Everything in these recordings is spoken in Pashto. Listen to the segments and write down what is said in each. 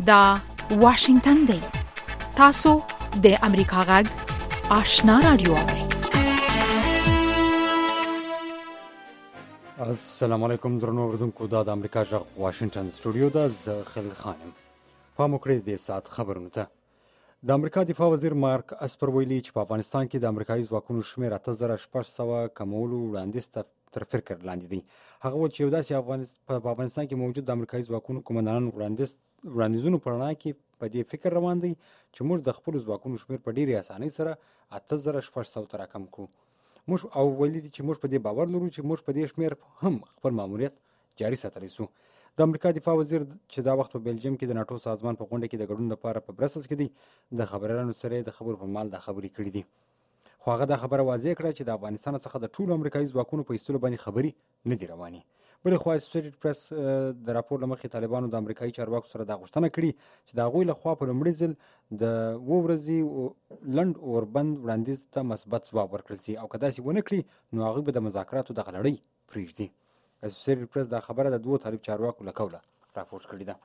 دا واشنگتن دی. تاسو د امریکا غږ آشنا رادیو اورئ. السلام علیکم درنو اوریدونکو، دا د امریکا غږ واشنگتن سټوډیو ده. زه خلیل خان یم. پام وکړئ د ساعت خبرونو ته. د امریکا دفاع وزیر مارک اسپر ویلي چې په افغانستان کې د امریکایي ځواکونو شمېر 8600 کمولو وړاندیز تر فکر لاندې دی. هغه وویل چې یو داسې په افغانستان کې موجود د امریکایي ځواکونو قومندانان وړاندیزونو په رڼا کې په دې فکر روان دی چې موږ د خپلو ځواکونو شمېر په ډېرې اسانۍ سره 8600 ته راکم کړو. موږ او ویلي دي چې موږ په دې باور لرو چې موږ په دې شمېر هم خپل ماموریت جاري ساتلی سو. د امریکا دفاع وزیر چې دا وخت په بلجیم کې د ناټو سازمان په غونډه کې د ګډون لپاره په برسلز کې دی، د خبريالانو سره د خبرو په مال دا خبرې کړې دي. خو هغه دا خبره واضح کړه چې د افغانستان څخه د ټولو امریکایي ځواکونو په ایستلو باندې خبرې نه دي روانې. بلې خوا اسوسییټډ پریس د راپور له مخې طالبانو د امریکایي چارواکو سره دا غوښتنه کړې چې د هغوی لخوا په لومړي ځل د 2 ورځې لنډ اوربند وړاندیز ته مثبت ځواب ورکړل شي، او که داسې ونه کړي نو هغوی به د مذاکراتو دغه لړۍ پرېږدي. اسوسییټډ پریس دا خبره د 2 طالب چارواکو له قوله راپورټ کړې ده.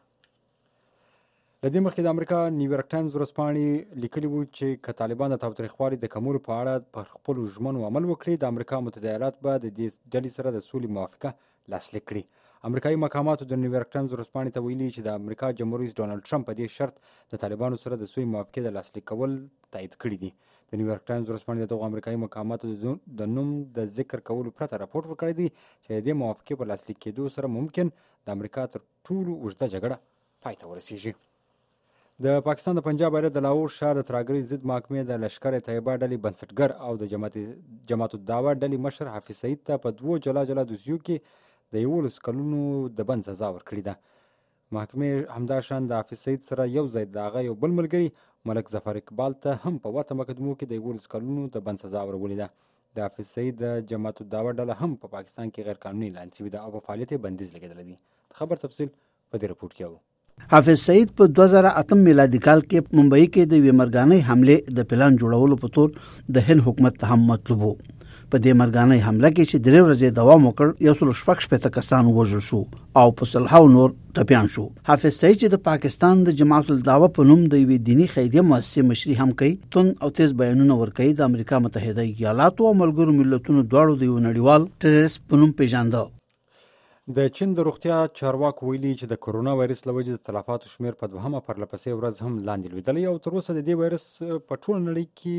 له دې مخکې د امریکا نیویارک ټایمز ورځپاڼې لیکلي وو چې که طالبان د تاوتریخوالي د کمولو په اړه پر خپلو ژمنو عمل وکړي، د امریکا متحده ایالات به د دې ډلې سره د سولې موافقه لاسلیک کړي. امریکایي مقاماتو د نیویارک ټایمز ورځپاڼې ته ویلي چې د امریکا جمهور رئیس ډونالډ ټرمپ په دې شرط د طالبانو سره د سولې موافقې د لاسلیک کول تایید کړي دي. د نیویارک ټایمز ورځپاڼې د دغو امریکایي مقاماتو د نوم د ذکر کولو پرته راپورټ ورکړی دی چې د دې موافقې په لاسلیک کېدو سره ممکن د امریکا تر ټولو اوږده جګړه پای ته ورسیږي. د پاکستان د پنجاب ایالت د لاهور ښار د ترهګرۍ ضد محکمې د لشکر طیبه ډلې بنسټګر او د جماعت الدعوه ډلې مشر حافظ سعید ته په 2 جلا جلا دوسیو کې د 11 کلونو د بند سزا ورکړې ده. محکمې همداشان د حافظ سعید سره یو ځای د هغه یو بل ملګري ملک ظفر اقبال ته هم په ورته مقدمو کې د 11 کلونو د بند سزا ورولې ده. د حافظ سعید د جماعت الدعوه ډله هم په پاکستان کې غیر قانوني اعلان شوې ده او په فعالیت یې بندیز لګېدلی دی. خبر تفصیل په دې رپورټ کې اورو. حافظ سعید په 2008 میلادي کال کې ممبئی کې د یوې مرګانۍ حملې د پلان جوړولو په تور د هند حکومت ته هم مطلوب وو. په دې مرګانۍ حمله کې چې 3 ورځې دوام وکړ، 116 کسان وژل شو او په سلهاو نور ټپیان شو. حافظ سعید چې د پاکستان د جماعت الدعوه په نوم د یوې دینی خیریه مؤسسې مشري هم کوي، تون او تیز بیانونه ورکوي، د امریکا متحده ایالاتو او ملګرو ملتونو دواړو د یو نړیوال ټیرریست په نوم پیژانده. د چین د روغتیا چارواکو ویلي چې د کورونا وایرس له وجې د تلفاتو شمېر په 2مه پرلپسې ورځ هم لاندې لوېدلی او تر اوسه د دې وایرس په ټوله نړۍ کې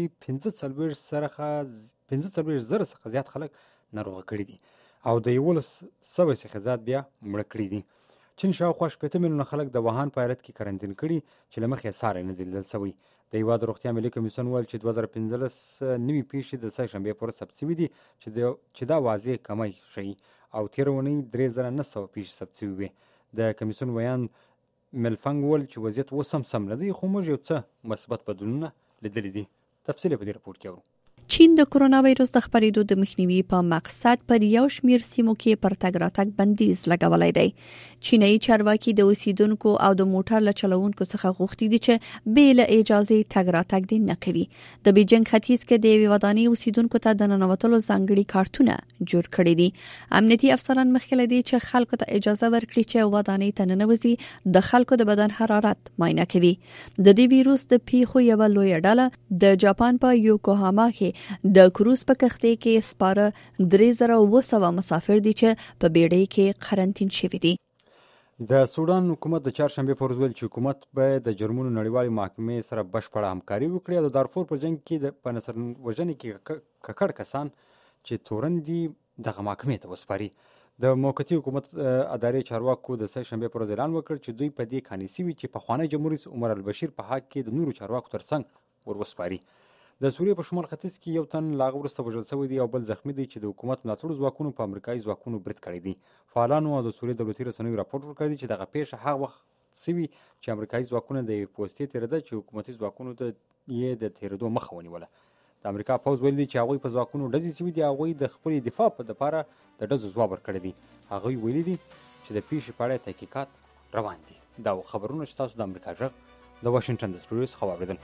45,000 څخه زیات خلک ناروغه کړي دي او د 1100 څخه زیات بیا مړه کړي دي. چین شاوخوا 80 میلیونه خلک د وهان په ایالت کې قرنطین کړي چې له مخې یې ساری نه دی لیدل سوی. د هېواد روغتیا ملي کمیسیون ویل چې 2015 نوي پیښې د سه شنبې په ورځ ثبت شوي دي چې دا واضح کمی ښیي او تېره اونۍ 3900 پیښې ثبت شوي وې. د کمیسیون ویان ملفنګ وویل چې وضعیت اوس هم سم نه دی، خو موږ یو څه مثبت بدلونونه لیدلي دي. تفصیل په دې رپورټ کې اورو. چین د کرونا وایرس د خپرېدو د مخنیوي په مقصد پر یو شمېر سیمو کې پر تګ راتګ بندیز لګولی دی. چینایي چارواکي د اوسیدونکو او د موټر له چلوونکو څخه غوښتي دي چې بې له اجازې تګ راتګ دې نه کوي. د بیجینګ ختیځ کې د یوې ودانۍ اوسیدونکو ته د ننوتلو ځانګړي کارتونه جوړ کړي دي. امنیتي افسران مخکې له دې چې خلکو ته اجازه ورکړي چې ودانۍ ته ننوځي، د خلکو د بدن حرارت معاینه کوي. د دې ویروس د پیښو یوه لویه ډله د جاپان په یوکوهاما کې د کروز په کښتۍ کې سپاره 3700 مسافر دي چې په بیړۍ کې قرنطین شوي دي. د سودان حکومت د چهارشنبې په ورځ ویل چې حکومت باید د جرمونو نړیوالې محکمې سره بشپړه همکاري وکړي او د دارفور په جنګ کې په نسل وژنې کې ککړ کسان چې تورن دي دغه محکمې ته وسپاري. د موقتي حکومت ادارې چارواکو د سه شنبې پر ورځ اعلان وکړ چې دوی په دې قانع شوي چې پخوانی جمهور رئیس عمر البشیر په حق کې د نورو چارواکو ترڅنګ وروسپاري. د سوریې په شمال ختیځ کې یو تن لا هغه وروسته وژل شوی دی او بل زخمی دی چې د حکومت ملاتړو ځواکونو په امریکایي ځواکونو برید کړی دی. فعالانو او د سوریې دولتي رسنیو راپورټ ورکړی دی چې دغه پیښه هغه وخت شوي چې امریکایي ځواکونه د پوستې تېرېده چې حکومتي ځواکونو ته یې د تېرېدو مخه ونیوله. د امریکا پوځ ویلي چې هغوی په ځواکونو ډزې شوي دي، هغوی د خپلې دفاع په دپاره د ډزو ځواب ورکړی دی. هغوی ویلي دي چې د پیښې په اړه تحقیقات روان دي. دا خبرونه چې تاسو د امریکا غږ د واشنګټن د سټوډیو څخه واورېدل.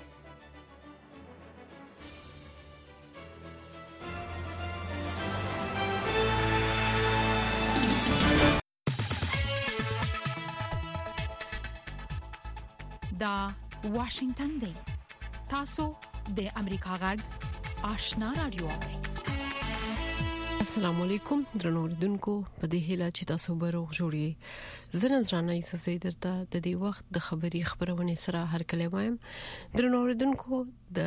دا واشنگتن دی. تاسو د امریکا غږ آشنا رادیو اورئ. السلام علیکم درنو اوریدونکو، په دې هیله چې تاسو به روغ جوړی. زه نذرانه یوسف زیدر ته د دې وخت د خبرونه سره هر کله وایم. درنو اوریدونکو، د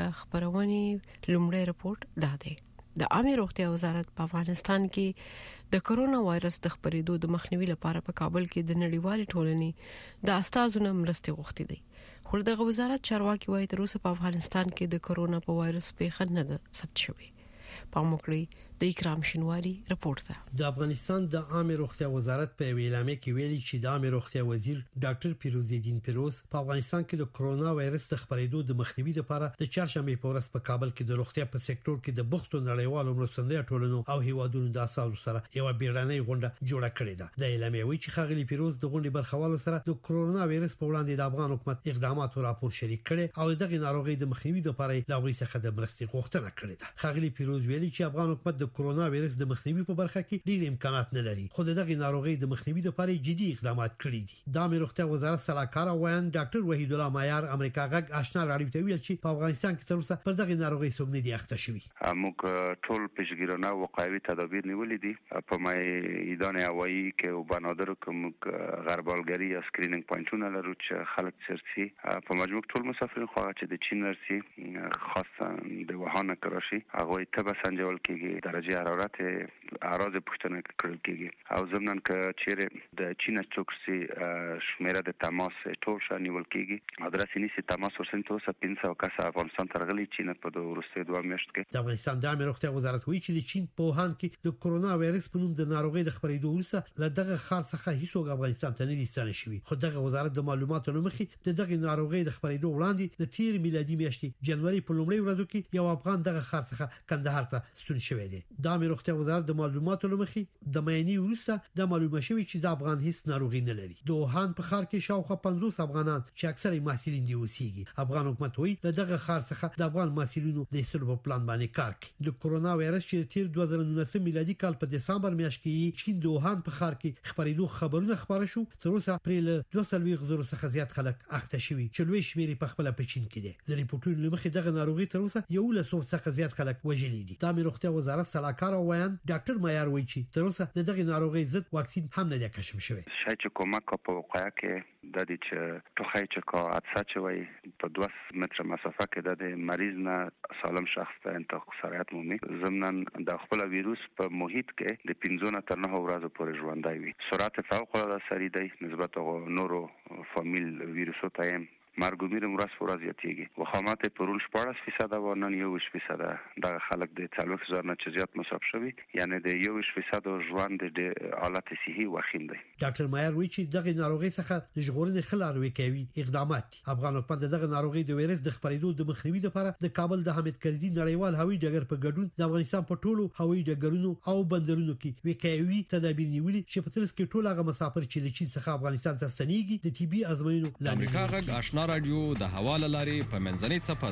خبرونه لومړی رپورت دا دی. د عامه روغتیا وزارت په افغانستان کې د کرونا وایرس د خپرېدو د مخنیوي لپاره په کابل کې د نړیوال ټولنې د استازو مرستې غوښتي دي. خو د وزارت چارواکي وایي تر اوسه په افغانستان کې د کرونا په وایرس پیښه نه ده ثبت شوې. پاموکړی د اکرام شینواری رپورت ده. د افغانستان د عامه روغتیا وزارت په اعلامیه کې ویلي چې د عامه روغتیا وزیر ډاکټر پیروز الدین پیروز په افغانستان کې د کرونا وایرس د خپرېدو د مخنیوي لپاره د چهارشنبه په ورځ په کابل کې د روغتیا په سکتور کې د بوختو نړیوالو مرستندویه ټولنو او هیوادونو د اساسو سره یو بیړنۍ غونډه جوړه کړې ده. د اعلامیه وی چې خغلی پیروز د غونډې برخوالو سره د کرونا وایرس په وړاندې د افغان حکومت اقدامات او راپور شریک کړي او دغه ناروغي د مخنیوي لپاره لا غوي څخه د مرستې غوښتنه کړې ده. خغلی پیروز ویلي چې افغان حکومت د کرونا وایرس د مخنیوي په برخه کې ډېر امکانات نه لري، خو دغه ناروغي د مخنیوي لپاره جدي اقدامات کړي دي. د عامه روغتیا وزارت سلاکار وایي ډاکټر وحید الله معیار امریکا غږ آشنا رادیو ته ویل چې په افغانستان کې تر اوسه پر دغه ناروغي څوک نه دی اخته شوی. موږ ټول پیشګیرانه او وقایوي تدابیر نیولې دي په میدان هوایی کې او بنادر کوم غربالګری یا سکرینینګ پوینټونه لرو چې خلک چرسي په مجموع ټول مسافرین خو چې د چین ورسي خاصه د وهان کراشي هغه ته بسنجول کېږي، درجه حرارت اراز پښتنه کړل کېږي او زمونږ ک چیرې د چین چوکسي شمیره د تماس ټول شانیول کېږي ادرس نيسي تماس ورسنته اوسه 500 کس افغانستان ترغلي چین په د ورسته دوه میاشت کې. د افغانستان د عامه روغتیا وزارت وایي چې د چین په وهان کې د کرونا وایرس په نوم د ناروغي د خپرېدو وروسته له دغه خار څخه هیڅوک افغانستان ته نه دي ستنه شوی. خو دغه وزارت د معلوماتو لمخې د دغه ناروغي د خپرېدو وړاندې د تیر میلادي میاشتې جنوري په لومړۍ ورځو کې یو افغان دغه خار څخه کندهار ته ستون شوی دی. د عامه روغتیا وزارت د معلوماتو لمخې د مېنی وروسته د معلومه شوی چې د افغان هیڅ ناروغي نه لري. د وهان په خار کې شاوخوا 50 افغانان چې اکثره محصلین دي اوسېږي. افغان حکومت وایي دغه خار څخه د افغان محصلینو د ایستلو په پلان باندې کار کوي. د کرونا وایرس چې تیر 2019 میلادي کال په دسمبر میاشت کې چین د وهان په خار کې خبرېدو خبرونه خبره شو، تر اوسه پرې له 200,000 څخه زیات خلک اخته شوي چې لوی شمېر په خپل په چین کې دي. د ریپورتونو لمخې دغه ناروغي تر اوسه 100 څخه زیات خلک وژلي دي. د عامه روغتیا وزارت سلاکار وایي ډاکټر معیار وایي چې تر اوسه دغه ناروغي ضد واکسین هم نه دی کشف شوی. شای چې کومک په وقایع کې د دې چې ټوخی چې کا عدسه چوي په 2 متر مسافه کې د مریض نه سالم شخص ته انتقال سرعت مومي ضمن د خپل ویروس په محیط کې د 15 تر 9 ورځې پورې ژوندای وي. سرعت فوق العاده سریع دی نسبت نورو فامیل ویروسو ته مرګومیر مرز فورا زیاتیږي. وخامات پرون 14% و نن 1% دغه خلک د 40,000 نه زیات مصاب شوي، یعنی د 1% ژوند د حالت صحي وخیم دی. ډاکټر مایر وایي چې دغه ناروغي څخه د ژغورنې خلاروي کوي اقدامات. افغان حکومت دغه ناروغي د وایرس د خپرېدو د مخنیوي لپاره د کابل د حامد کرزي نړیوال هوایي ډګر په ګډون د افغانستان په ټولو هوایي ډګرونو او بندرونو کې وکایوي تدابیر نیولي چې په ترڅ کې ټول هغه مسافر چې له چین څخه افغانستان ته ستنېږي د طبي ازموینو امریکا غږ آشنا رادیو د حواله لاري په منځنۍ صفه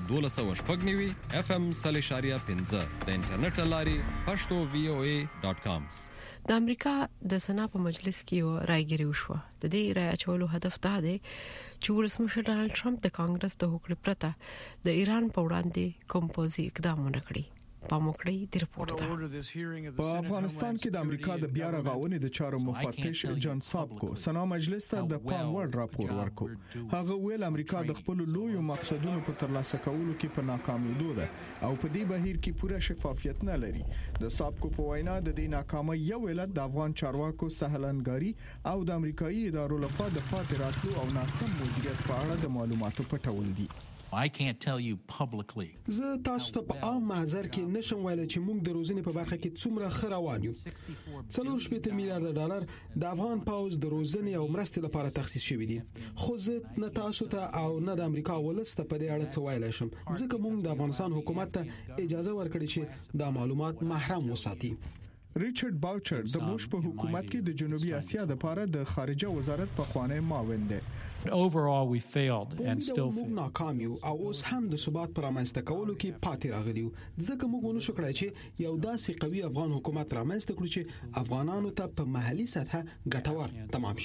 1290 FM 3.15 د انټرنیټ لاري pashto.voa.com. د امریکا د سنا په مجلس کې یو رايګری وشو. د دې رای اچولو هدف دا دی چې ولسمشر ډانلډ ټرمپ د کانګرس د حکومت پرته د ایران په وړاندې کوم پوزي اقدام ونکړي. پاموکړی د رپورت ده. په افغانستان کې د امریکا د بیا رغونې د چارو مفتش جان سابکو سنا مجلس ته د پام وړ راپور ورکړ. هغه ویل امریکا د خپل لوی مقصدونو په ترلاسه کولو کې په ناکامیدو ده او په دې بهیر کې پوره شفافیت نه لري. د سابکو په وینا د دې ناکامۍ یو علت د افغان چارواکو سهلنګاری او د امریکایي ادارو لخوا د پاتې راتلو او ناسم مدیریت په اړه د معلوماتو پټول دي. I can't tell you publicly. زه تاسو ته په عام محضر کې نشم ویلای چې موږ د روزنې په برخه کې څومره ښه روان یو. 4.8 میلیارډ ډالر د افغان پاوز د روزنې او مرستې لپاره تخصیص شوی دي. خو زه نه تاسو ته او نه د امریکا ولسته په دې اړه څه ویلای شم ځکه موږ د افغانستان حکومت ته اجازه ورکړې چې دا معلومات محرم وساتي. ریچارډ باوچر د بوش په حکومت کې د جنوبي اسیا د لپاره د خارجه وزارت په خوانی معاون دی. Overall we failed and still موږ ناکام یو او اوس هم د ثبات پر رامنځته کولو کې پاتې راغلیو ځکه موږ ونشو کړای چې یو داسې قوي افغان حکومت رامنځته کړو چې افغانانو ته په محلي سطح ګټور تمام شي.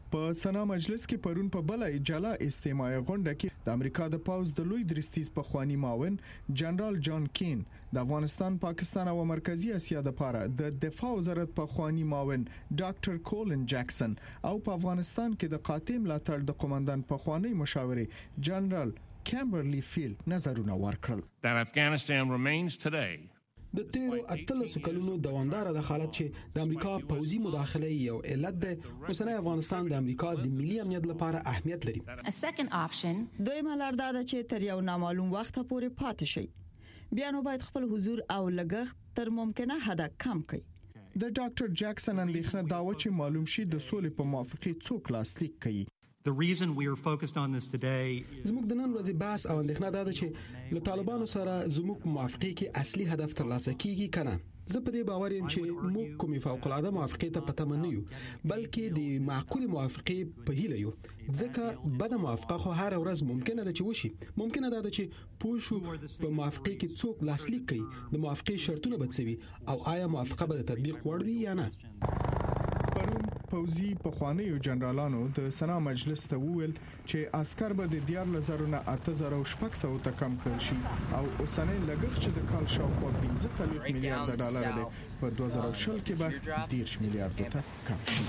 په سنا مجلس کې پرون په بل اجاله استماعي غونډه کې د امریکا د پاوز د لوی درستیز په خواني معاون جنرال جان کین د افغانستان، پاکستان او مرکزی اسیا لپاره د دفاع وزارت په خواني معاون ډاکټر کولن جکسن او په افغانستان کې د قاطع ملاتړ د قومندان په خواني مشاوري جنرال کیمبرلی فیلد نظرونه ورکړل. That Afghanistan remains today د تیرو 18 کلونو دوامدار د حالت چې د امریکا پوځي مداخله یو علت ده، اوسنی افغانستان د امریکا د ملي امنیت لپاره اهمیت لري. دویمه لار دا ده چې تر یو نامعلوم وخت پورې پاتې شي. بیا نو باید خپل حضور او لګښت تر ممکنه حد کم کړي. د ډاکټر جکسن اندېښنه دا و چې معلوم شي د سولې په موافقه څوک لاسلیک کوي. The reason we are focused on this today زموږ د نن ورځې بحث او اندېښنه دا ده چې له طالبانو سره زموږ په موافقه کې اصلي هدف ترلاسه کیږي کنه. زه په دې باور یم چې موږ کومې فوق العاده موافقه ته پته نه یو، بلکې د معقول موافقه په هیله یو. ځکه بد موافقه خو هر ورځ ممکنه ده چې وشي. ممکنه ده چې پوه شو په موافقه کې څوک لاسلیک کوي، د موافقه شرطونه بدسوي او آیا موافقه به د تطبیق وړ وي یا نه. پرون پوځي پخوانیو جنرالانو د سنا مجلس ته وویل چې عسكر به د 14,800 ته کم کړل شي او اوسنۍ لګښت چې د کال شاوخوا 15 میلیارډ ډالر دی په 2020 کې به 10 میلیارډ ته کم شي.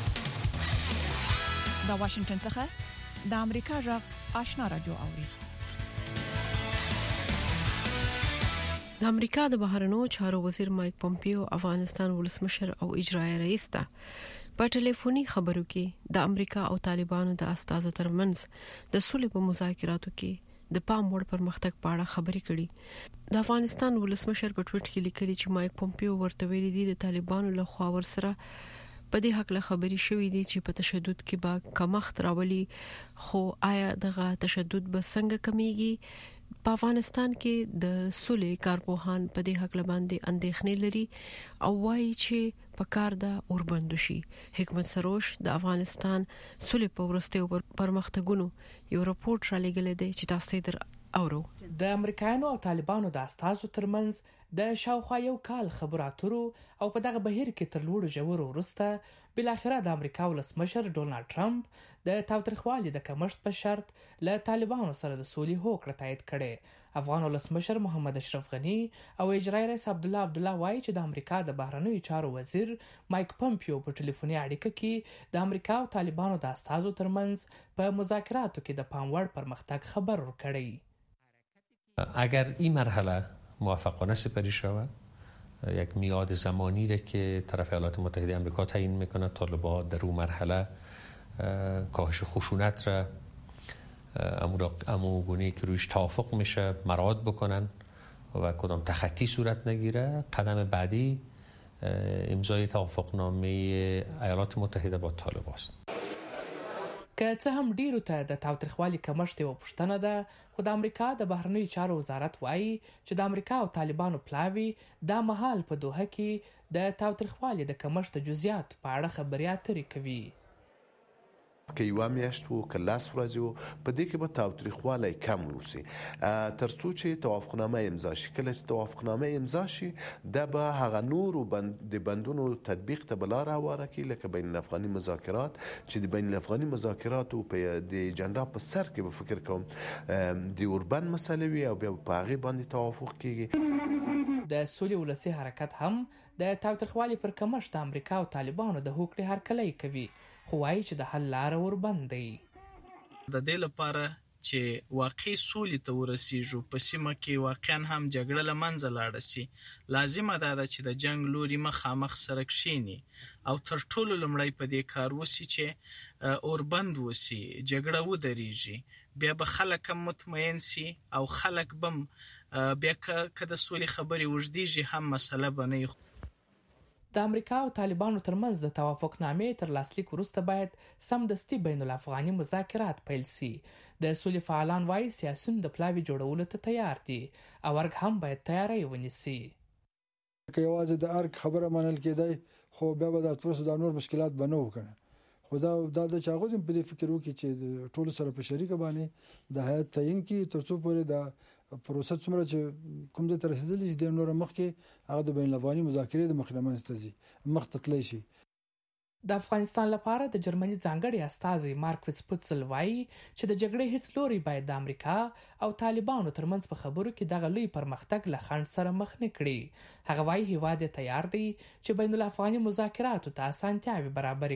د واشنگټن څخه د امریکا غږ آشنا رادیو اوري. د امریکا د بهرنیو چارو وزیر مایک پومپیو افغانستان ولسمشر او اجرایی رئیس ته په ټلیفوني خبرو کې د امریکا او طالبانو د استازو ترمنځ د صلح په مذاکراتو کې د پام وړ پرمختګ په اړه خبرې کړي. د افغانستان ولسمشر په ټویټ کې لیکلي چې مایک پومپیو ورته ویلي دي د طالبانو له خوا ورسره په دې حق له خبرې شوې دي چې په تشدد کې به کمښت راولي، خو آیا دغه تشدد به څنګه کمیږي؟ په افغانستان کې د صلح کارپوهان په دې حق باندې اندېښنې لري او وایي چې په کار د اوربند شي. حکمت سروش د افغانستان صلح په ورستیو پرمختګونو یو راپورټ را لګل دی چې تاسو در اورو. د امریکایانو او طالبانو د استازو ترمنځ د شاوخوا یو کال خبرو اترو او په دغه بهیر کې تر لوړو ژورو وروسته بل اخره د امریکا ولسمشر ډونالد ټرمپ د تاوتریخوالي د کمښت په شرط له طالبانو سره د سولې هوکړه تایید کړي. افغان ولسمشر محمد اشرف غنی او اجرایی رئیس عبدالله وایي چې د امریکا د بهرنیو چارو وزیر مایک پومپیو په ټلیفوني اړیکه کې د امریکا او طالبانو د استازو ترمنځ په مذاکراتو کې د پام وړ پرمختګ خبر ورکړی. اگر این مرحله موفقانه سپری شود، یک میعاد زمانی را که طرف ایالات متحده آمریکا تعیین میکنه طالبان در اون مرحله کاهش خشونت را امو گونه‌ای که رویش توافق میشه مراعات بکنن و کدام تخطی صورت نگیره، قدم بعدی امضای توافقنامه ایالات متحده با طالبان است. که څه هم ډیرو ته د تاوتریخوالي کمښت یو پوښتنه ده، خو د امریکا د بهرنیو چارو وزارت وایي چې د امریکا او طالبانو پلاوي دا مهال په دوحه کې د تاوتریخوالي د کمښت جزئیات په اړه خبرې اترې کوي. که یو میاشت وو که لاس ورځې وو په دې کې به تاوتریخوالی کم وسی تر څو چې توافقنامه امضا شي. کله چې توافقنامه امضا شي دا به هغه نورو د بندونو تطبیق ته بلا راواره کی، لکه بین الافغاني مذاکرات چې د بین الافغاني مذاکراتو په د اجنډا په سر کې به فکر کوم د اوربند مسله وي او بیا په هغه باندې توافق کیږي. د سولې ولسی حرکت هم د تاوتریخوالي پر کمښت د امریکا او طالبانو د هوکړې هرکلی کوي، خو وایي چې د حل لاره وربند دی. د دې لپاره چې واقعي سولې ته ورسیږو په سیمه کې واقعا هم جګړه له منځه لاړه سي، لازمه ده چې د جنگ لوري مخامخ سره کښیني او تر ټولو لومړی په دې کار وسی چې اوربند وسی، جګړه ودرېږي، بیا به خلک هم مطمئن سي او خلک بم بیا که د سولې خبرې وژدېږي هم مسله به نه. د امریکا او طالبانو ترمنځ د توافقنامې تر لاسلیک وروسته باید سمدستي بین الافغاني مذاکرات پیل سي. د سولې فعالان وایي سیاسیون د پلاوي جوړولو ته تیار دي او ارګ هم باید تیاری ونیسي. که یوازې د ارګ خبره منل کېدای خو بیا به د نور مشکلات به نه وکنه، خو دا د چاغو د په فکر وکړي چې ټول سره په شریک باندې د حیات تعیین کی تر څو پورې د پروسه څومره چې کوم ځای ته رسیدلی د نور مخ کې هغه د بین الافغاني مذاکرې د مخنمه استازي مخ تطلی شي. د افغانستان لپاره د جرمني ځانګړي استازي مارک ویسپوتسل وایي چې د جګړې هیڅ لوري باید د امریکا او طالبانو ترمنځ په خبرو کې دغه لوی پرمختګ له خنډ سره مخ نه کړي. هغه وایي هیواد تیار دی چې بین الافغاني مذاکراتو ته اسانتیاوې برابر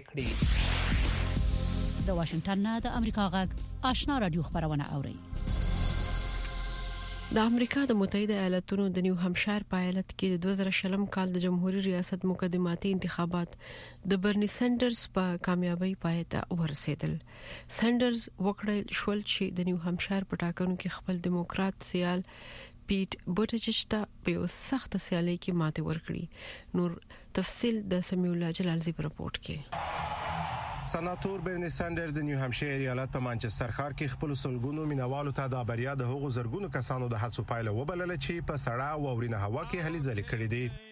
کړي. د واشنگټن نه د امریکا غږ آشنا رادیو خبرونه اوري. د امریکا د متحده ایالاتونو د نیو همشایر په ایالت کې د 2020 کال د جمهوریت ریاست مقدماتي انتخابات د برني سندرز په کامیابی پای ته ورسېدل. سندرز وکړل شول چې د نیو همشایر په ټاکنو کې خپل دیموکرات سیال پیټ بوټیجیج ته په سخت سیالي کې ماته ورکړي. نور تفصيل د سمیع الله جلالزی په رپورت کې. سناتور برني سندرز د نیو همشایر ایالت په مانچستر ښار کې خپل سلګونو مینوالو ته د بریا د هغو زرګونو کسانو د هڅو پایله وبلل چې په سړه او اورینه هوا کې هلي ځلې کړې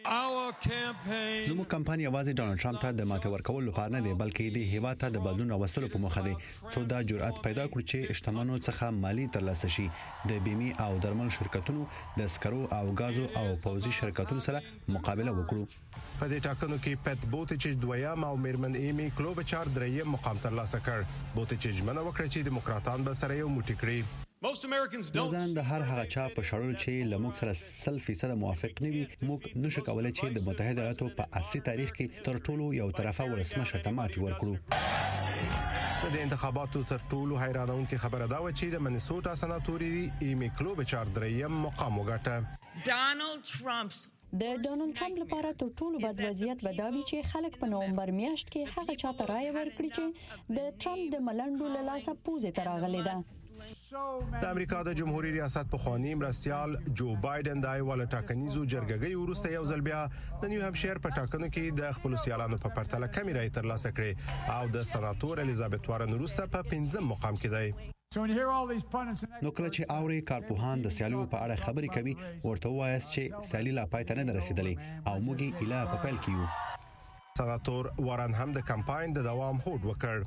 دي. زموږ کمپاین یوازې ډونالد ټرمپ ته د ماته ورکول لپاره نه دی، بلکې د هیوا ته د بدلون راوستلو په مخه دی، څو دا جرأت پیدا کړو چې اشتمنو څخه مالی ترلاسه شي، د بیمې او درمل شرکتونو د سکرو او غازو او پوزي شرکتونو سره مقابله وکړو. په دې ټاکنو کې پیټ بوټیجیج دویم او میرمن ایمی کلوبچار دریم مقام ترلاسه کړ. بوټیجیج منو وکړ چې دیموکراتان به سره یو موټی کړي. ځان د هر هغه چا په شړل چې لموږ سره 100% موافق نه وي، موږ نشو کولای چې د متحده ایالاتو په عصري تاریخ کې تر ټولو یو طرفه ولسمشر ته ماتې ورکړو. د انتخاباتو تر ټولو حیرانونکې خبره دا و چې د منیسوټا سناتوري ایمی کلوبچار دریم مقام وګټه. د ډونالد ټرمپ لپاره تر ټولو بد وضعیت بداوی چې خلک په نومبر میاشت کې هغه چاته رائے ورکړي چې د ټرمپ د ملنډو له لاسه پوزې ته راغلي ده. د امریکا د جمهوریت ریاست په خوانی مرستيال جو بایدن د ایواله ټاکنیزو جرګګۍ ورسته یو ځل بیا د نیو همشایر په ټاکنو کې د خپل سیالانو په پرتله کمی رائے ترلاسه کړې او د سناتور الیزابت وارن ورسته په 5م مقام کې دی. نو کله چې اوري کارپوهان د سیالو په اړه خبرې کوي، ورته وایي چې سیالي لا پای ته نه رسیدلې او موږ اله په پیل کې یو. سناتور وارن هم د کمپاین د دوام هوډ وکړ.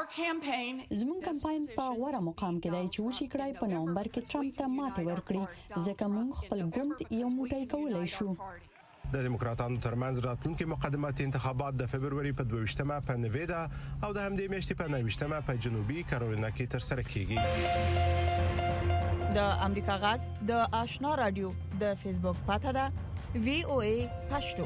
زموږ کمپاین په غوړه مقام کې دی چې وشي کړای په نومبر کې ټرمپ ته ماته ورکړي، ځکه موږ خپل ګوند یو موټی کولای شو. د دیموکراتانو ترمنځ راتلونکي مقدماتي انتخابات د فبرवरी په 22مه په نیوادا او د همدې میاشتې په 29مه په جنوبي کارولینا کې ترسره کیږي. د امریکا غږ د آشنا رادیو د فیسبوک پاڼه ده VOA پښتو.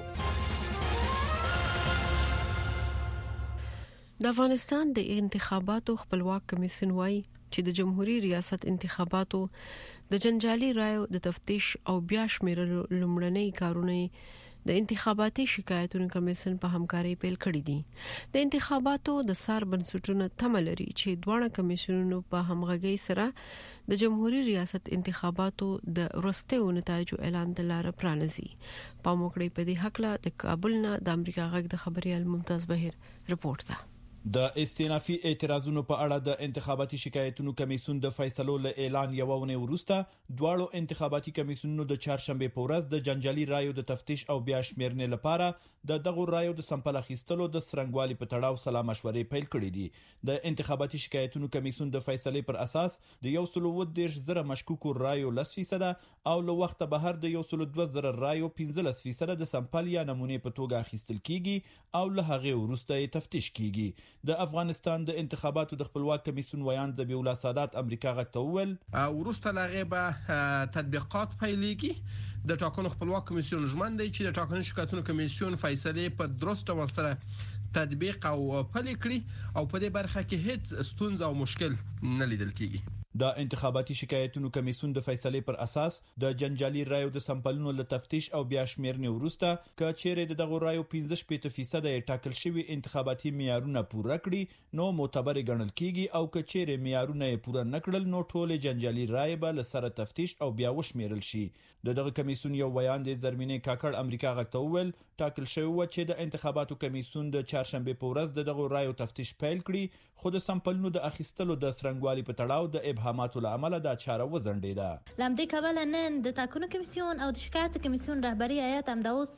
د افغانستان د انتخاباتو خپلواک کمیسیون وايي چې د جمهوریت ریاست انتخاباتو د جنجالي رایو د تفتیش او بیا شمیرلو لومړنۍ کارونه د انتخاباتي شکایتونو کمیسیون په همکاري پیل کړې دي. د انتخاباتو د سار بنسټونو تمه لري چې دوه کمیسیونونو په همغږي سره د جمهوریت ریاست انتخاباتو د وروستیو نتایجو اعلان د لار پرانځي. په موکړې په دې حق له د کابل نه د امریکا غږ د خبريال ممتاز بهیر رپورت ده. د استینافي اعتراضونو په اړه د انتخاباتي شکایتونو کمیسیون د فیصلو له اعلان یوونه ورسته دواړو انتخاباتي کمیسیونونو د چهارشنبه په ورځ د جنجالي رایو د تفتیش او بیا شمیرنې لپاره د دغه رایو د سمپل اخیستلو د سرنګوالي په تړاو سلا مشورې پیل کړې دي. د انتخاباتي شکایتونو کمیسیون د فیصلې پر اساس د 110,000 مشکوکو رایو 10% او له وخت بهر د 102,000 رایو 15% د سمپل یا نمونه په توګه اخیستل کیږي او له هغه ورسته تفتیش کیږي. د افغانستان د انتخاباتو د خپلواک کمیسیون ویان ذبیح الله سادات امریکا غږ ته وویل ورسته لغه به تطبیقات پیلېږي. د ټاکنو خپلواک کمیسیون ژمن دی چې د ټاکنو شکایتونو کمیسیون فیصله په درست ډول سره تطبیق او پلي کړي او په دې برخه کې هیڅ ستونزه او مشکل نه لیدل کیږي. د انتخاباتي شکایتونو کمیسیون د فیصلې پر اساس د جنجالي رایو د سمپلونو له تفتیش او بیا شمیرنې وروسته ک چیرې د دغه رایو 15% یې ټاکل شوی انتخاباتي معیارونه پوره کړي نو معتبر ګڼل کیږي او ک چیرې معیارونه یې پوره نکړل نو ټول جنجالي رایې به له سره تفتیش او بیا وشمیرل شي. دغه کمیسیون یو بیان د زرمینې کاکړ امریکا غږ ته وویل ټاکل شوی و چې د انتخاباتو کمیسیون د چهارشنبه په ورځ دغه رایو تفتیش پیل کړي، خو د سمپلونو د اخیستلو د سرنګوالي په تړاو د ابهاماتو له امله دا چاره وځنډېده. لامدې کابل نن د ټاکنو کمیسیون او د شکایاتو کمیسیون رهبری هیئت هم دا اوس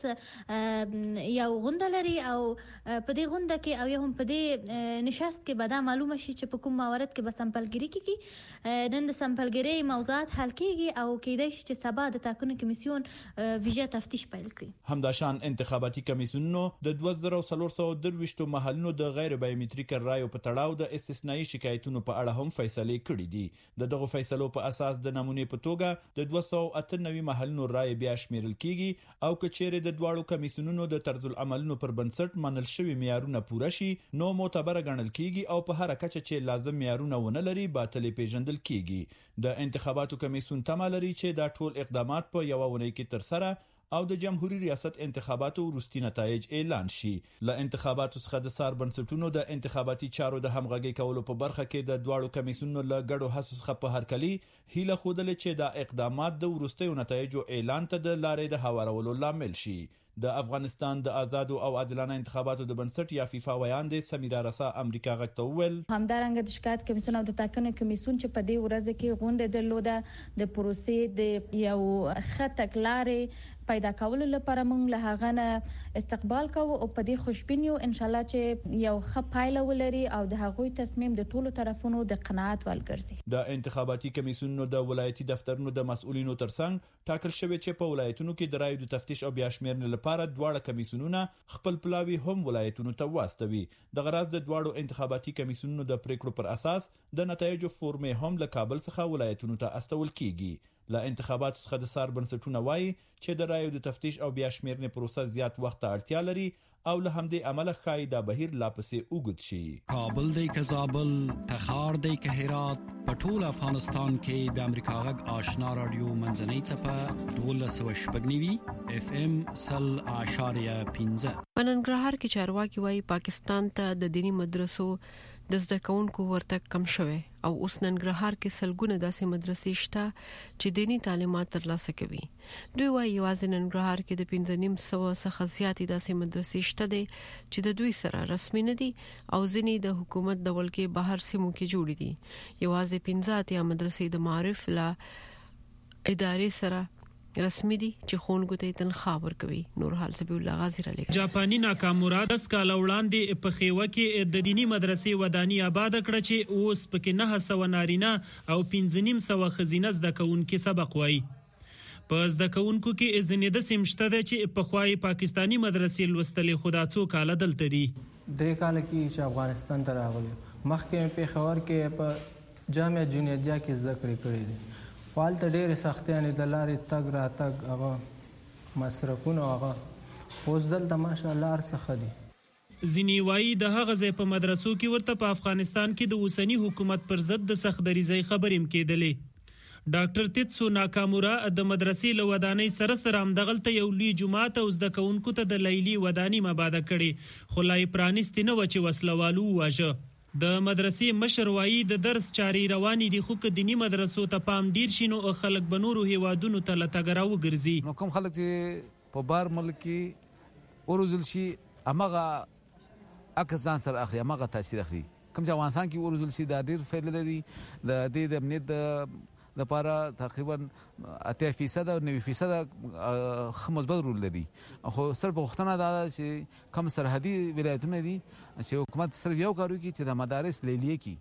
یو غونډه لري او په دې غونډه کې او یو هم په دې نشست کې به دا معلومه شي چې په کوم موارد کې به سمپلګري کیږي. نن د سمپلګري موضوعات حل کیږي او کېدای شي چې سبا د ټاکنو کمیسیون ویژه تفتیش پیل کړي. همداشان انتخاباتي کمیسیونونو د 2423 محلونو د غیر بایومټریک رایو په تړاو د استثنایی شکایتونو په اړه هم فیصله کړې دي. دغه فیصلو په اساس د نمونې په توګه د 298 محلونو رای بیا شمیرل کیږي او کچېره د دواړو کمیسیونونو د طرز العملونو پر بنسټ منل شوی معیارونه پوره شي نو معتبر ګڼل کیږي او په هر کچه چې لازم معیارونه ونه لري باطل پیژندل کیږي. د انتخاباتو کمیسیون تمه لري چې دا ټول اقدامات په یو ونې کې تر سره او د جمهوریت ریاست انتخاباتو وروستي نتایج اعلان شي. له انتخاباتو څخه د سار بنسټونو د انتخاباتي چارو د همغږي کولو په برخه کې د دواړو کمیسیونونو له ګډو هڅو څخه په هرکلي هیله خوده چې دا اقدامات د وروستیو نتایجو اعلان ته د لارې د هوارولو لامل شي. د افغانستان د آزادو او عادلانه انتخاباتو د بنسټ یا فیفا ویاندې سمیرا رسا امریکا غږ ته وویل همدارنګه د شکایت کمیسیون او د ټاکنو کمیسیون چې په دې ورځ کې غونډه درلوده د پروسې د یو خطک لارې پیدا کولو لپاره موږ له هغه نه استقبال کوو او په دې خوشبین یو ان شاء الله چې یو ښه پایله ولري او د هغوی تصمیم د ټولو طرفونو د قناعت وړ ګرځي. د انتخاباتي کمیسیونونو د ولایتي دفترونو د مسؤلینو ترڅنګ ټاکل شوی چې په ولایتونو کې د رایو د تفتیش او بیا شمیرنې لپاره دواړه کمیسیونونه خپل پلاوی هم ولایتونو ته واستوي. د غرض د دواړو انتخاباتي کمیسیونونو د پریکړو پر اساس د نتایجو فورمې هم له کابل څخه ولایتونو ته استول کیږي. له انتخاباتو څخه د سار بنسټونه وایي چې د رایو د تفتیش او بیا شمیرنې پروسه زیات وخت ته اړتیا لري او له همدې امله ښایي دا بهیر لا پسې اوږد شي. کابل دی که زابل، تخار دی که هرات، په ټول افغانستان کې د امریکا غږ آشنا رادیو منځنۍ څپه 1290 اف ام 100.15. په ننګرهار کې چارواکي وایي پاکستان ته د دینی مدرسو د زده کوونکو ورتګ کم شوی او اوس ننګرهار کې سلګونه داسې مدرسې شته چې دینی تعلیمات ترلاسه کوي. دوی وايي یوازې ننګرهار کې د 1500 څخه زیاتې داسې مدرسې شته دي چې د دوی سره رسمي نه دي او ځینې د حکومت د ولکې بهر سیمو کې جوړې دي. یوازې 15 مدرسې د معارف لا ادارې سره رسمي دي چې خونګو ته تنخواه ورکوي. نور حال سبي الله غازی را لګي. جاپاني ناکاموراد اس کال وړاندې په خیوه کې د دینی مدرسې ودانی آباد کړ چې اوس پکې 900 نارینه او 1500 خزینه زده کوونکو سبق وایي. په زده کوونکو کې ځینې د سیمشته ده چې په خوای پاکستانی مدرسې لوستلې خدا څو کال دلته دي. درې کال کې چې افغانستان ته راغلی مخکې په خبر کې په جامعه جنیدیا کې زده کړې دي. فالته ډېرې سختیانې د لارې تګ راتګ هغه مصرفونه هغه اوس دلته ماشاءالله هر څه ښه دي. ځینې وایي د هغه ځای په مدرسو کې ورته په افغانستان کې د اوسني حکومت پر ضد د سخت دریځۍ خبرې هم کېدلې. ډاکټر تیتسو ناکامورا د مدرسې له ودانۍ سره سره همدغلته یو لوی جومات او زده کوونکو ته د لیلي ودانۍ مباده کړې خو لا یې پرانیستې نه وه چې وسلوالو وواژه. د مدرسې مشر وایي د درس چارې روانې دي خو که دیني مدرسو ته پام ډیر شي نو خلک به نورو هیوادونو ته له تګ راوګرځي. نو کوم خلک چې په بار ملک کې وروزل شي همغه عکس ځان سره اخلي همغه تاثیر اخلي. کوم چې افغانستان کې وروزل شي دا ډیر فایده لري. د دې د امنیت د پاره تقریبا 80% او 90% مثبت رول لري. خو صرف وختونه دا چې کم سرحدي ولایتونه دي چې حکومت صرف یو کارو کوي چې د مدارس لیلیه کی.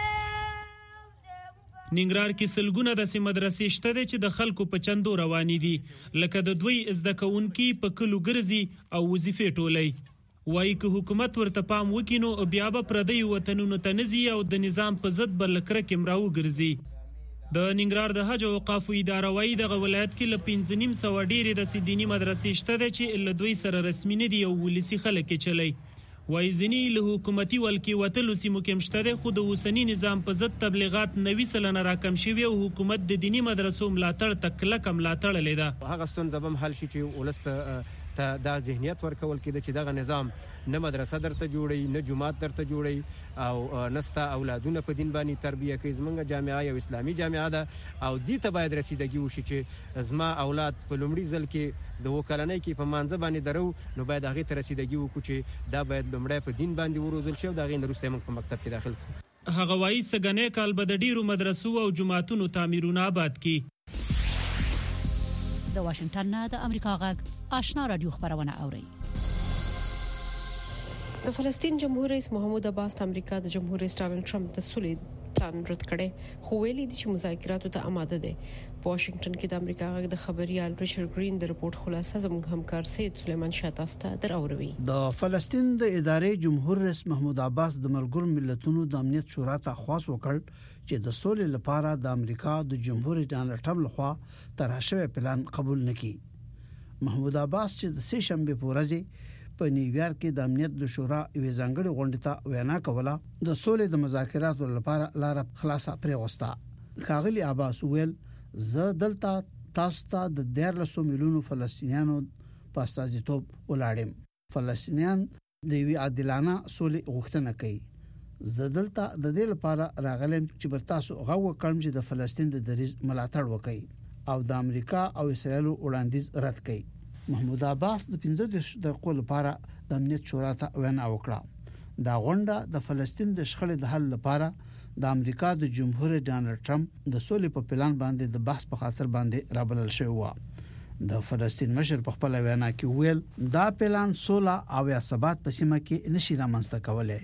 ننګرهار کې سلګونه داسې مدرسې شته چې د خلکو په چندو روانې دي لکه د دوی زده کوونکي په کلو ګرځي او وظیفې ټولي. وایي که حکومت ورته پام وکړي نو بیا به پردی وطنونو ته نه ځي او د نظام په ضد به له کرکې راوګرځي. د ننګرهار د حج او اوقافو اداره وایي دغه ولایت کې له 1500 ډېرې داسې دیني مدرسې شته ده چې له دوی سره رسمي نه دي او ولسي خلک یې چلی. وایي ځینې له حکومتي ولکې وتلو سیمو کې هم شته ده خو د اوسني نظام په ضد تبلیغات 90% راکم شوي او حکومت د دیني مدرسو ملاتړ ته کلکه ملاتړ تړلې ده. هغه ستونزه به هم حل شي چې ولس ته دا ذهنیت ورکول کېده چې دغه نظام نه مدرسه درته جوړي نه جماعت درته جوړي او نستا اولادونه په دین باندې تربیه کوي. زمونږ جامعه یو اسلامي جامعه ده او دې ته باید رسیدګي وشي چې زما اولاد په لومړي ځل کې د وکلنۍ کې په مانځه باندې درو نو باید هغه ته رسیدګي وکړو چې دا باید لومړی په دین باندې وروزل شي او دا غي وروسته موږ په مکتب کې داخل کړو. هغه وايي سګنې کال به د ډیرو مدرسو او جماعتونو تعمیرونه آباد کی. د واشنگټن نه د امریکا غږ آشنا رادیو خبرونه اوري. د فلسطین جمهور رئیس محمود عباس د امریکا د جمهور رئیس ډانلډ ټرمپ د سولې پلان رد کړي، خو ویلي دي چې مذاکراتو ته آماده دي. په واشنگټن کې د امریکا غږ د خبريال ریچارډ ګرین د رپورت خلاصه زموږ همکار سید سلیمان شاتاسته دراوروي. د فلسطین د ادارې جمهور رئیس محمود عباس د ملګرو ملتونو د امنیت شورا ته خواست وکړ چې د سولې لپاره د امریکا د جمهور رئیس ډانلډ ټرمپ لخوا طرح شوی پلان قبول نکړي. محمود عباس چې د سه شنبه په ورځ په نیویارک کې د امنیت د شورا یوې ځانګړې غونډې ته وینا کوله، د سولې د مذاکراتو لپاره لار خلاصه پرېغوسته. ښاغلي عباس ویل زه دلته تاسو ته د 13 میلیونو فلسطینیانو په استازیتوب ولاړم. فلسطینیان د یوې عادلانه سولې غوښتنه کوي. زه دلته د دې لپاره راغلم چې بر تاسو غوږ وکړم چې د فلسطین د دریځ ملاتړ وکړي او د امریکا او اسرایل وړاندیز رد کړي. محمود عباس د 15 دقیقو لپاره د امنیت شورا ته وینا وکړه. دا غونډه د فلسطین د شخړې د حل لپاره د امریکا د جمهور رئیس ډانلډ ټرمپ د سولې په پلان باندې د بحث په خاطر باندې رابلل شوی و. د فلسطین مشر په خپل وینا کې ویل دا پلان سوله او یا ثبات په سیمه کې نشي رامنځته کولای.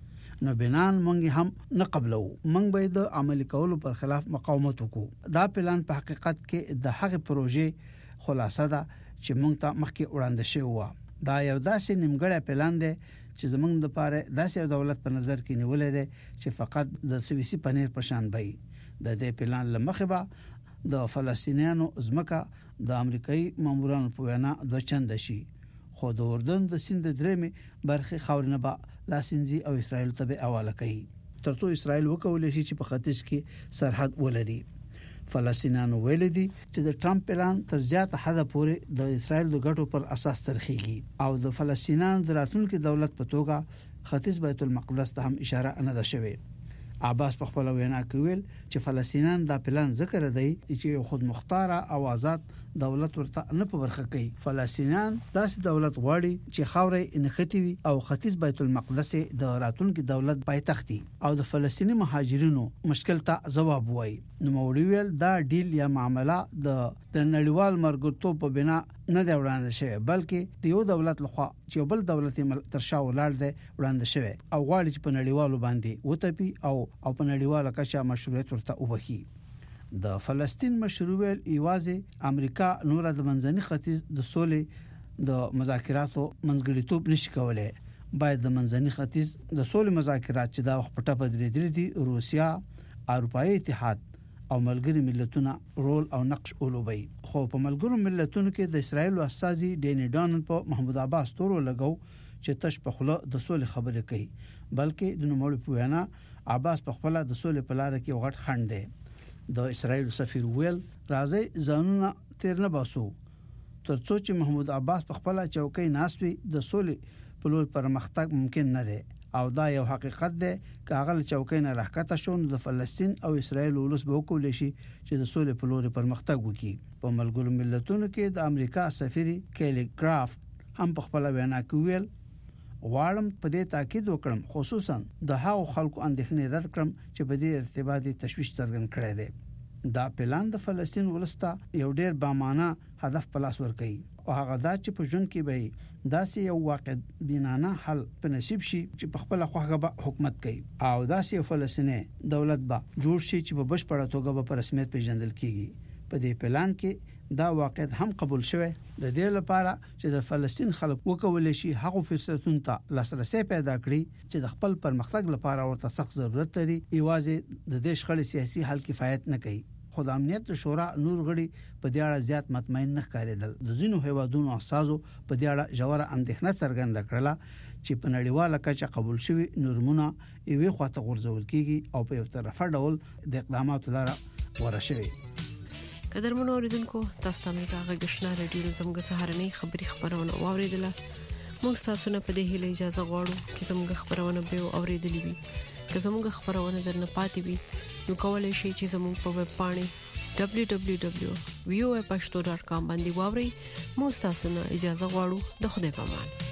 نو بنان مونږ هم نه قبلو، مونږ به د عملي کولو پر خلاف مقاومت وکړو. دا پلان په حقیقت کې د هغه پروژې خلاصه ده چې مونږ ته مخکې وړاندې شوی و. دا یو داسې نیمګړی پلان دی چې زمونږ د پاره داسې دولت په نظر کې نیولې ده چې فقط د سویسي پنیر په شان وي. د دې پلان لمخه به د فلسطینیانو ځمکه د امریکایي مامورانو په وینا دوه چنده شي، خو د اردن د سیند درېمه برخه خاورنه به لاسنځي او اسرائیل ته به حواله کوي ترڅو اسرائیل وکولای شي چې په ختیځ کې سرحد ولري. فلسطینیانو ویل دي چې د ټرمپ پلان تر زیاته حد پورې د اسرائیل د ګټو پر اساس ترخیږي او د فلسطینیانو د راتلونکي دولت په توګه ختیځ بیت المقدس ته هم اشاره نه ده شوې. عباس په خپل وینا کې ویل چې فلسطینیان دا پلان ذکر دی چې خود مختار او آزاد دولت ورته نه په برخه کوي. فلسطینیان داسې دولت غواړي چې خاورې انختي وي او ختیځ بیت المقدس د راتلونکي دولت پایتخت او د فلسطینی مهاجرینو مشکل ته ځواب وایي. نو موړي ویل دا ډیل یا معاملې د نړیوال مرګرتوب په بنا نه دی وړاندې شوی، بلکې د یو دولت لخوا چې بل دولت تر شا ولاړ دی وړاندې شوی او غواړي چې په نړیوالو باندې وټپي او په نړیواله کچه مشروعیت ورته وبخي. د فلسطین مشروع ایوازي امریکا نور د منځني ختیځ د سولې د مذاکراتو منځګړیتوب نشي کولای. باید د منځني ختیځ د سولې مذاکرات چې دا وخت په ټاپه درېدلې دي روسیا، اروپאי اتحاد او ملګری ملتونه رول او نقش ولوبي. خو په ملګرو ملتونو کې د اسرایل استازي ډینی ډانن په محمود عباس تور لګاو چې تش په خله د سولې خبرې کوي، بلکې د نوموړي په وینا عباس په خپل د سولې په لار کې غټ خنډ دی. د اسرایل سفیر ویل راځي ځانونه تیر نه باسو ترڅو چې محمود عباس په خپل چوکۍ ناسوي د سولې په لور پرمختګ ممکن نه دی او دا یو حقیقت دی چې هغه چوکۍ نه راکته شون د فلسطین او اسرایل ولس به وکول شي چې د سولې په لور پرمختګ وکړي. په ملګرو ملتونو کې د امریکا سفیر کیلی کرافت هم په خپل وینا کې ویل غواړم په دې تاکید وکړم خصوصا د هغو خلکو اندېښنې رد کړم چې په دې ارتباطي تشویش څرګند کړی دی. دا پلان د فلسطین ولسته یو ډیر بامانه هدف په لاس ورکړي او هغه دا چې په ژوند کې به داسې یو واقع بینانه حل په نصیب شي چې په خپل خوغه به حکومت کوي او داسې فلسطیني دولت به جوړ شي چې په بشپړه توګه په رسمیت پیژندل کیږي. په دې پلان کې دا واقعیت هم قبول شوی د دې لپاره چې د فلسطین خلک وکولای شي هغه فرصتونو ته لاسرسي پیدا کړي چې د خپل پرمختګ لپاره ورته سخت ضرورت لري. ایوازې د دې شخړې سیاسي حل کفایت نه کوي. خو د امنیت شورا نور غړي په دې اړه زیات مطمئن نه ښکارېدل. د ځینو هیوادونو اساسو په دې اړه ژوره اندېښنه څرګنده کړله چې په نړیواله کچه قبول شوی نورمونه یوې خواته غورځول کیږي او په یو طرفه ډول د اقداماتو لپاره ورشوي. قدرمنو اوریدونکو تاسو ته امریکا غږ آشنا رادیو زموږ سهارنۍ خبرونه واوریدله. موږ تاسو نه په دې هیله اجازه غواړو چې زموږ خبرونه به اوریدلې وي. که زموږ خبرونه درنه پاتې وي نو کولای شئ چې زموږ په ویب پاڼه www.voapashto.com باندې واورئ. موږ تاسو نه اجازه غواړو. د خدای په امان.